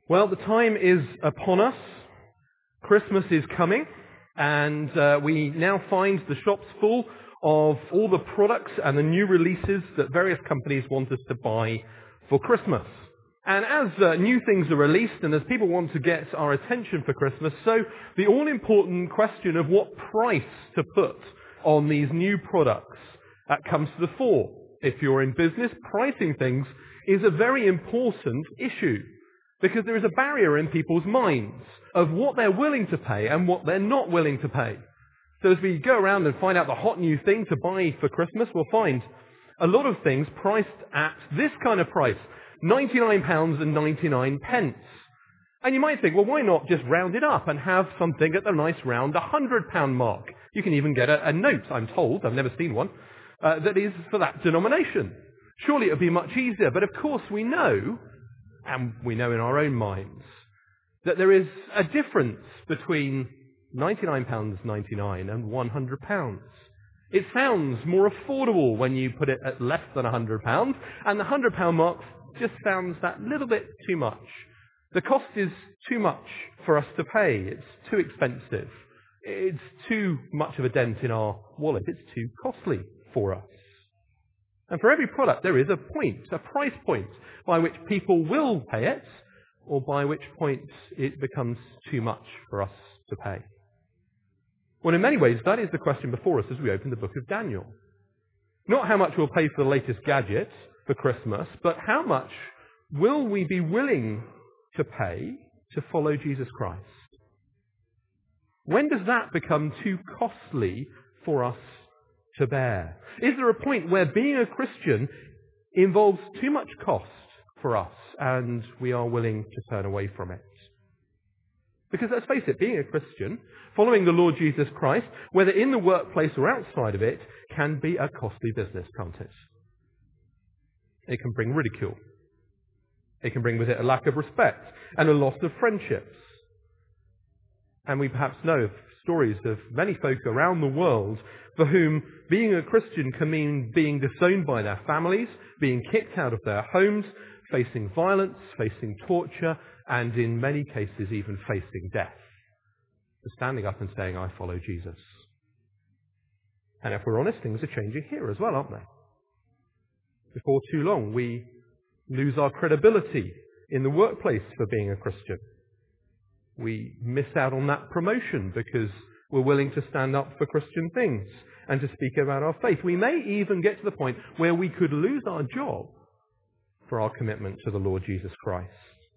Well, the time is upon us. Christmas is coming, and we now find the shops full of all the products and the new releases that various companies want us to buy for Christmas. And as new things are released and as people want to get our attention for Christmas, so the all-important question of what price to put on these new products comes to the fore. If you're in business, pricing things is a very important issue because there is a barrier in people's minds of what they're willing to pay and what they're not willing to pay. So as we go around and find out the hot new thing to buy for Christmas, we'll find a lot of things priced at this kind of price, £99.99. And you might think, well, why not just round it up and have something at the nice round £100 mark? You can even get a note, I'm told, I've never seen one, that is for that denomination. Surely it would be much easier, but of course we know, and we know in our own minds, that there is a difference between £99.99 and £100. It sounds more affordable when you put it at less than £100, and the £100 mark just sounds that little bit too much. The cost is too much for us to pay. It's too expensive. It's too much of a dent in our wallet. It's too costly for us. And for every product, there is a point, a price point, by which people will pay it, or by which point it becomes too much for us to pay. Well, in many ways, that is the question before us as we open the book of Daniel. Not how much we'll pay for the latest gadget for Christmas, but how much will we be willing to pay to follow Jesus Christ? When does that become too costly for us to bear? Is there a point where being a Christian involves too much cost for us and we are willing to turn away from it? Because let's face it, being a Christian, following the Lord Jesus Christ, whether in the workplace or outside of it, can be a costly business, can't it? It can bring ridicule. It can bring with it a lack of respect and a loss of friendships. And we perhaps know of stories of many folk around the world for whom being a Christian can mean being disowned by their families, being kicked out of their homes, facing violence, facing torture, and in many cases even facing death. For standing up and saying, I follow Jesus. And if we're honest, things are changing here as well, aren't they? Before too long, we lose our credibility in the workplace for being a Christian. We miss out on that promotion because we're willing to stand up for Christian things and to speak about our faith. We may even get to the point where we could lose our job for our commitment to the Lord Jesus Christ.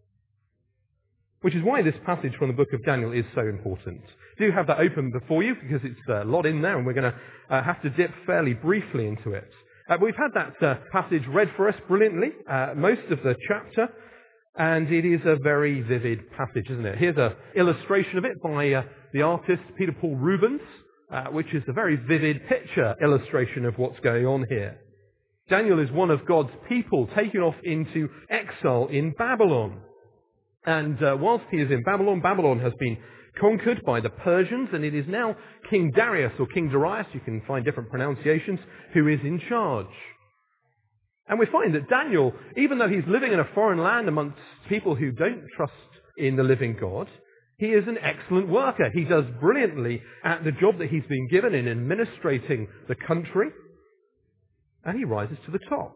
Which is why this passage from the book of Daniel is so important. Do have that open before you because it's a lot in there and we're going to have to dip fairly briefly into it. We've had that passage read for us brilliantly, most of the chapter, and it is a very vivid passage, isn't it? Here's an illustration of it by the artist Peter Paul Rubens, which is a very vivid picture illustration of what's going on here. Daniel is one of God's people taken off into exile in Babylon. And whilst he is in Babylon, Babylon has been conquered by the Persians, and it is now King Darius or King Darius, you can find different pronunciations, who is in charge. And we find that Daniel, even though he's living in a foreign land amongst people who don't trust in the living God, he is an excellent worker. He does brilliantly at the job that he's been given in administrating the country, and he rises to the top.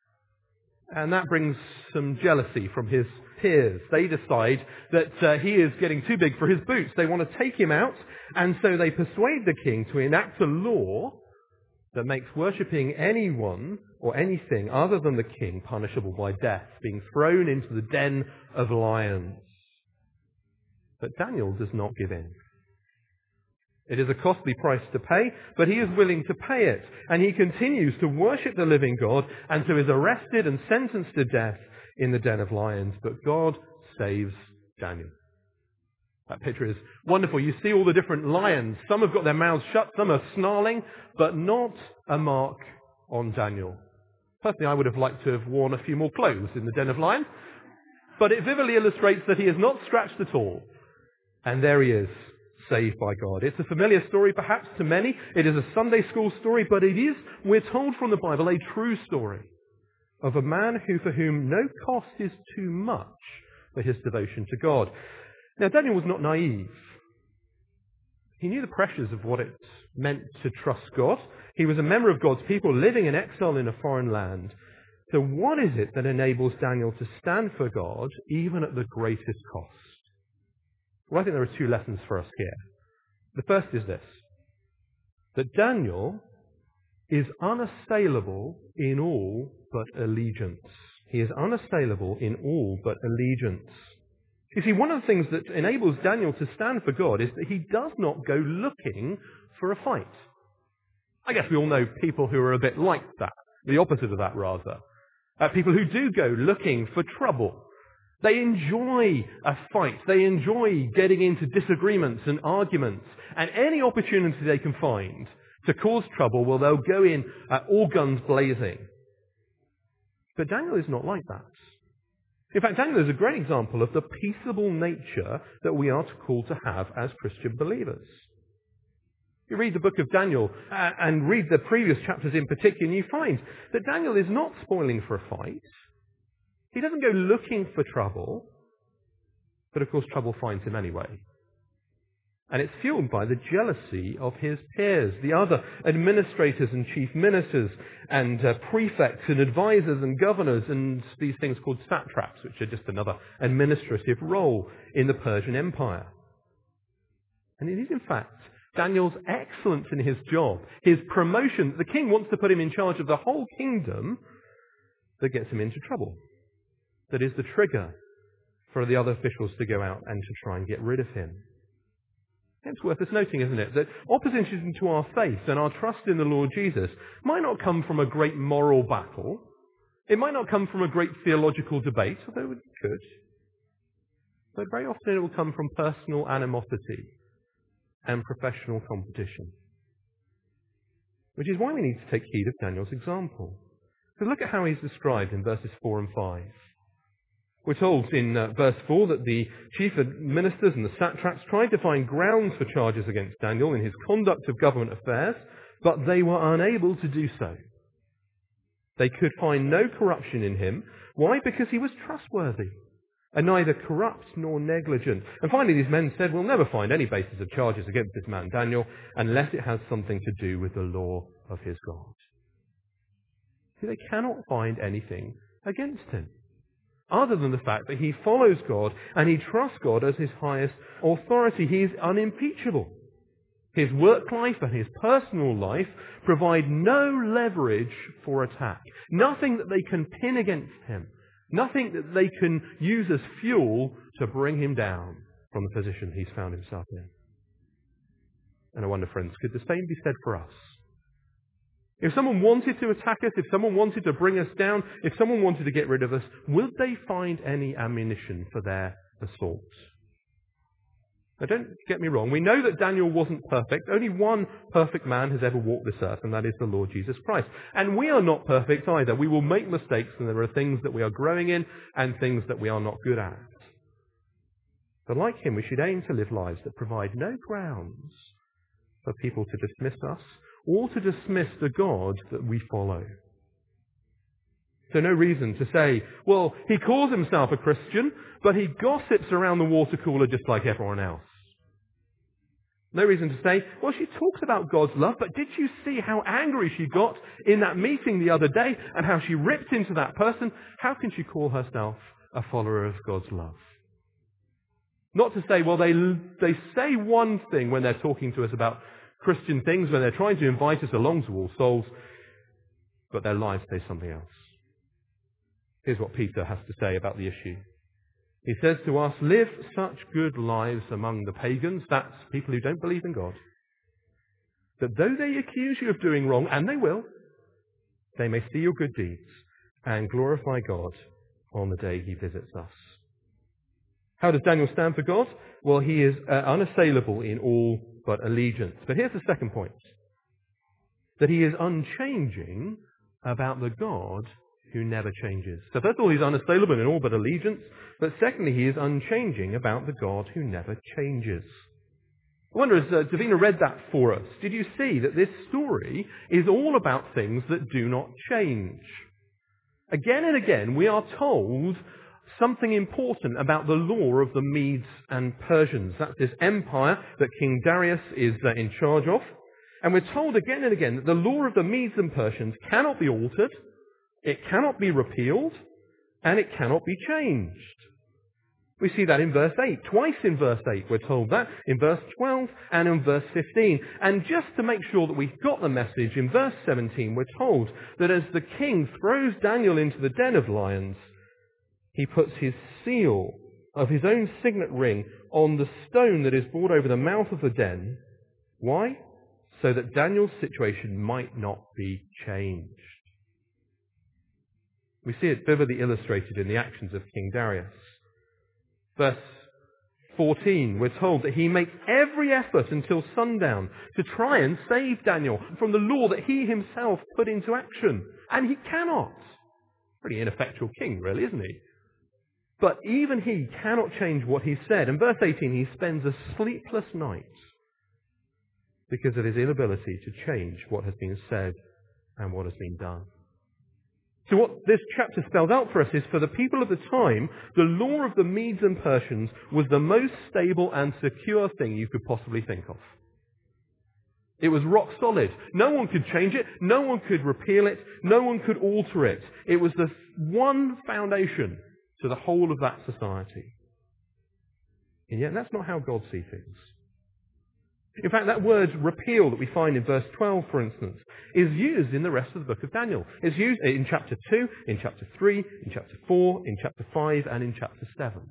And that brings some jealousy from his peers. They decide that he is getting too big for his boots. They want to take him out, and so they persuade the king to enact a law that makes worshipping anyone or anything other than the king punishable by death, being thrown into the den of lions. But Daniel does not give in. It is a costly price to pay, but he is willing to pay it. And he continues to worship the living God, and so is arrested and sentenced to death in the den of lions. But God saves Daniel. That picture is wonderful. You see all the different lions. Some have got their mouths shut, some are snarling, but not a mark on Daniel. Personally, I would have liked to have worn a few more clothes in the den of lions. But it vividly illustrates that he is not scratched at all. And there he is, saved by God. It's a familiar story perhaps to many. It is a Sunday school story, but it is, we're told from the Bible, a true story of a man for whom no cost is too much for his devotion to God. Now, Daniel was not naive. He knew the pressures of what it meant to trust God. He was a member of God's people living in exile in a foreign land. So what is it that enables Daniel to stand for God even at the greatest cost? Well, I think there are two lessons for us here. The first is this, that Daniel is unassailable in all but allegiance. He is unassailable in all but allegiance. You see, one of the things that enables Daniel to stand for God is that he does not go looking for a fight. I guess we all know people who are a bit like that, the opposite of that rather. People who do go looking for trouble. They enjoy a fight. They enjoy getting into disagreements and arguments. And any opportunity they can find to cause trouble, well, they'll go in all guns blazing. But Daniel is not like that. In fact, Daniel is a great example of the peaceable nature that we are called to have as Christian believers. You read the book of Daniel and read the previous chapters in particular, and you find that Daniel is not spoiling for a fight. He doesn't go looking for trouble, but of course trouble finds him anyway. And it's fueled by the jealousy of his peers, the other administrators and chief ministers and prefects and advisors and governors and these things called satraps, which are just another administrative role in the Persian Empire. And it is in fact Daniel's excellence in his job, his promotion, the king wants to put him in charge of the whole kingdom, that gets him into trouble. That is the trigger for the other officials to go out and to try and get rid of him. It's worth us noting, isn't it, that opposition to our faith and our trust in the Lord Jesus might not come from a great moral battle. It might not come from a great theological debate, although it could. But very often it will come from personal animosity and professional competition. Which is why we need to take heed of Daniel's example. So look at how he's described in verses 4 and 5. We're told in verse 4 that the chief ministers and the satraps tried to find grounds for charges against Daniel in his conduct of government affairs, but they were unable to do so. They could find no corruption in him. Why? Because he was trustworthy and neither corrupt nor negligent. And finally these men said, we'll never find any basis of charges against this man Daniel unless it has something to do with the law of his God. See, they cannot find anything against him, other than the fact that he follows God and he trusts God as his highest authority. He is unimpeachable. His work life and his personal life provide no leverage for attack. Nothing that they can pin against him. Nothing that they can use as fuel to bring him down from the position he's found himself in. And I wonder, friends, could the same be said for us? If someone wanted to attack us, if someone wanted to bring us down, if someone wanted to get rid of us, would they find any ammunition for their assault? Now don't get me wrong, we know that Daniel wasn't perfect. Only one perfect man has ever walked this earth, and that is the Lord Jesus Christ. And we are not perfect either. We will make mistakes, and there are things that we are growing in and things that we are not good at. But like him, we should aim to live lives that provide no grounds for people to dismiss us or to dismiss the God that we follow. So no reason to say, well, he calls himself a Christian, but he gossips around the water cooler just like everyone else. No reason to say, well, she talks about God's love, but did you see how angry she got in that meeting the other day and how she ripped into that person? How can she call herself a follower of God's love? Not to say, well, they say one thing when they're talking to us about Christian things, when they're trying to invite us along to All Souls, but their lives say something else. Here's what Peter has to say about the issue. He says to us, live such good lives among the pagans, that's people who don't believe in God, that though they accuse you of doing wrong, and they will, they may see your good deeds and glorify God on the day he visits us. How does Daniel stand for God? Well, he is unassailable in all but allegiance. But here's the second point, that he is unchanging about the God who never changes. So first of all, he's unassailable in all but allegiance, but secondly, he is unchanging about the God who never changes. I wonder, as Davina read that for us, did you see that this story is all about things that do not change? Again and again, we are told something important about the law of the Medes and Persians. That's this empire that King Darius is in charge of. And we're told again and again that the law of the Medes and Persians cannot be altered, it cannot be repealed, and it cannot be changed. We see that in verse 8. Twice in verse 8 we're told that, in verse 12 and in verse 15. And just to make sure that we've got the message, in verse 17 we're told that as the king throws Daniel into the den of lions, he puts his seal of his own signet ring on the stone that is brought over the mouth of the den. Why? So that Daniel's situation might not be changed. We see it vividly illustrated in the actions of King Darius. Verse 14, we're told that he makes every effort until sundown to try and save Daniel from the law that he himself put into action. And he cannot. Pretty ineffectual king, really, isn't he? But even he cannot change what he said. In verse 18, he spends a sleepless night because of his inability to change what has been said and what has been done. So what this chapter spells out for us is, for the people of the time, the law of the Medes and Persians was the most stable and secure thing you could possibly think of. It was rock solid. No one could change it. No one could repeal it. No one could alter it. It was the one foundation to the whole of that society. And yet that's not how God sees things. In fact, that word repeal that we find in verse 12, for instance, is used in the rest of the book of Daniel. It's used in chapter 2, in chapter 3, in chapter 4, in chapter 5, and in chapter 7.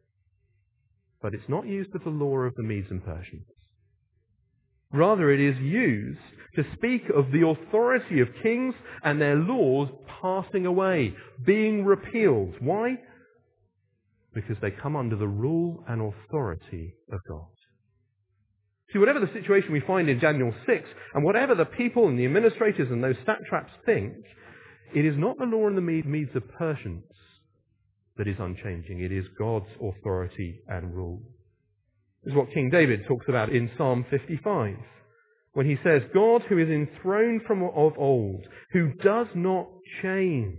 But it's not used of the law of the Medes and Persians. Rather, it is used to speak of the authority of kings and their laws passing away, being repealed. Why? Because they come under the rule and authority of God. See, whatever the situation we find in Daniel 6, and whatever the people and the administrators and those satraps think, it is not the law and the Medes of Persians that is unchanging. It is God's authority and rule. This is what King David talks about in Psalm 55, when he says, God who is enthroned from of old, who does not change.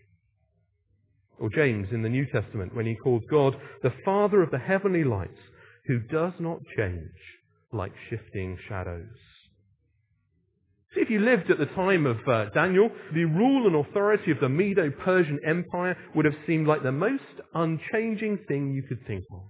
Or James in the New Testament, when he calls God the Father of the heavenly lights, who does not change like shifting shadows. See, if you lived at the time of Daniel, the rule and authority of the Medo-Persian Empire would have seemed like the most unchanging thing you could think of.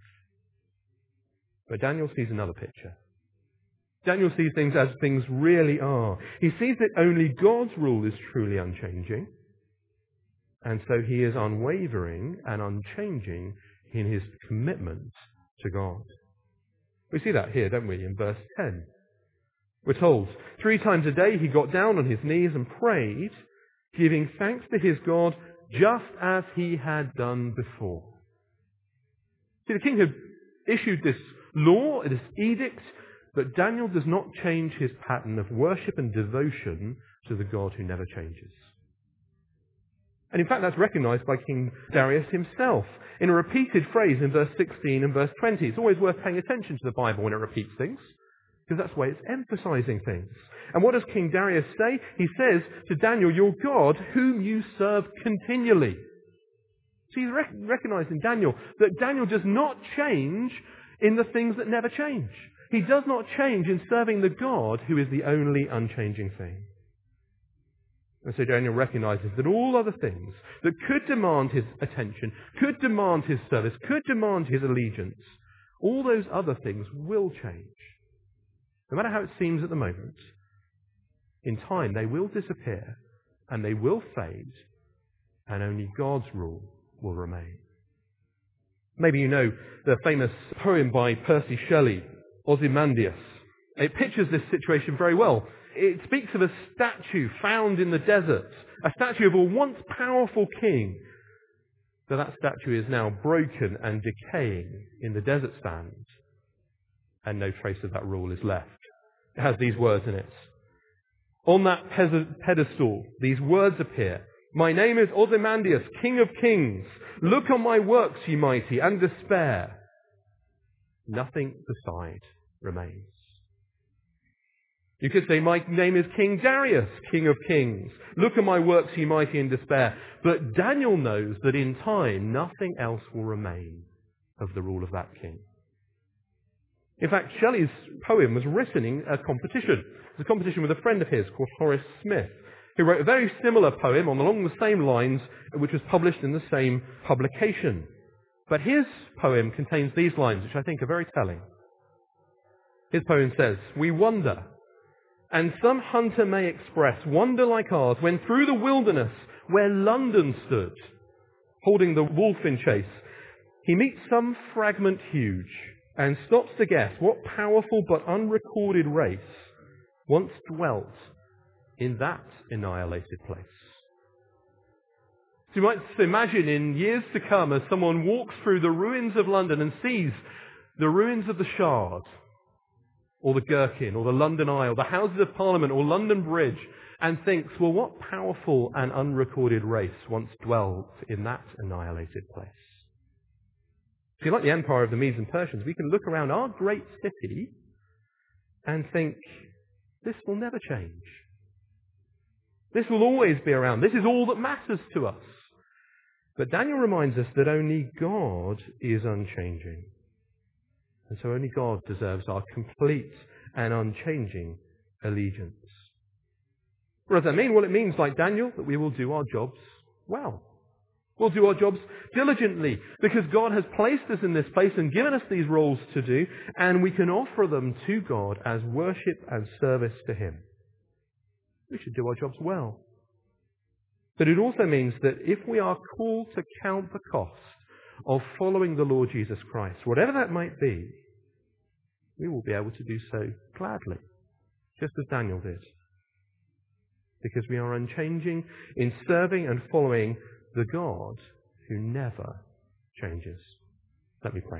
But Daniel sees another picture. Daniel sees things as things really are. He sees that only God's rule is truly unchanging, and so he is unwavering and unchanging in his commitment to God. We see that here, don't we, in verse 10. We're told, 3 times a day he got down on his knees and prayed, giving thanks to his God, just as he had done before. See, the king had issued this law, this edict, but Daniel does not change his pattern of worship and devotion to the God who never changes. And in fact, that's recognized by King Darius himself in a repeated phrase in verse 16 and verse 20. It's always worth paying attention to the Bible when it repeats things, because that's the way it's emphasizing things. And what does King Darius say? He says to Daniel, your God, whom you serve continually. So he's recognizing Daniel, that Daniel does not change in the things that never change. He does not change in serving the God who is the only unchanging thing. And so Daniel recognizes that all other things that could demand his attention, could demand his service, could demand his allegiance, all those other things will change. No matter how it seems at the moment, in time they will disappear and they will fade, and only God's rule will remain. Maybe you know the famous poem by Percy Shelley, Ozymandias. It pictures this situation very well. It speaks of a statue found in the desert, a statue of a once powerful king. But that statue is now broken and decaying in the desert sand, and no trace of that rule is left. It has these words in it. On that pedestal, these words appear. My name is Ozymandias, King of Kings. Look on my works, ye mighty, and despair. Nothing beside remains. You could say, my name is King Darius, King of Kings. Look at my works, ye mighty in despair. But Daniel knows that in time, nothing else will remain of the rule of that king. In fact, Shelley's poem was written in a competition. It was a competition with a friend of his called Horace Smith, who wrote a very similar poem along the same lines, which was published in the same publication. But his poem contains these lines, which I think are very telling. His poem says, "We wonder, and some hunter may express wonder like ours, when through the wilderness where London stood, holding the wolf in chase, he meets some fragment huge, and stops to guess what powerful but unrecorded race once dwelt in that annihilated place." So you might imagine in years to come as someone walks through the ruins of London and sees the ruins of the Shard, or the Gherkin, or the London Eye, or the Houses of Parliament, or London Bridge, and thinks, well, what powerful and unrecorded race once dwelt in that annihilated place? If you like the empire of the Medes and Persians, we can look around our great city and think, this will never change. This will always be around. This is all that matters to us. But Daniel reminds us that only God is unchanging. And so only God deserves our complete and unchanging allegiance. What does that mean? Well, it means, like Daniel, that we will do our jobs well. We'll do our jobs diligently, because God has placed us in this place and given us these roles to do, and we can offer them to God as worship and service to Him. We should do our jobs well. But it also means that if we are called to count the cost of following the Lord Jesus Christ, whatever that might be, we will be able to do so gladly, just as Daniel did. Because we are unchanging in serving and following the God who never changes. Let me pray.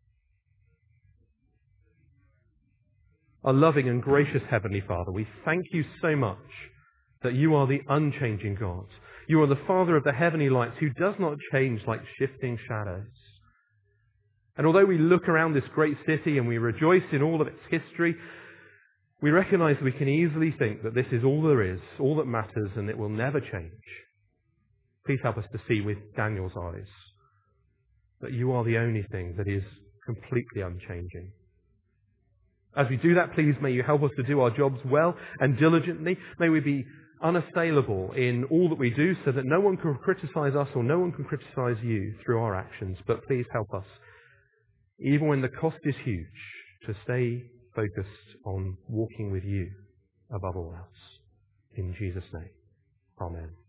Our loving and gracious Heavenly Father, we thank you so much that you are the unchanging God. You are the Father of the heavenly lights who does not change like shifting shadows. And although we look around this great city and we rejoice in all of its history, we recognize we can easily think that this is all there is, all that matters, and it will never change. Please help us to see with Daniel's eyes that you are the only thing that is completely unchanging. As we do that, please may you help us to do our jobs well and diligently. May we be unassailable in all that we do so that no one can criticize us or no one can criticize you through our actions. But please help us, even when the cost is huge, to stay focused on walking with you above all else. In Jesus' name, amen.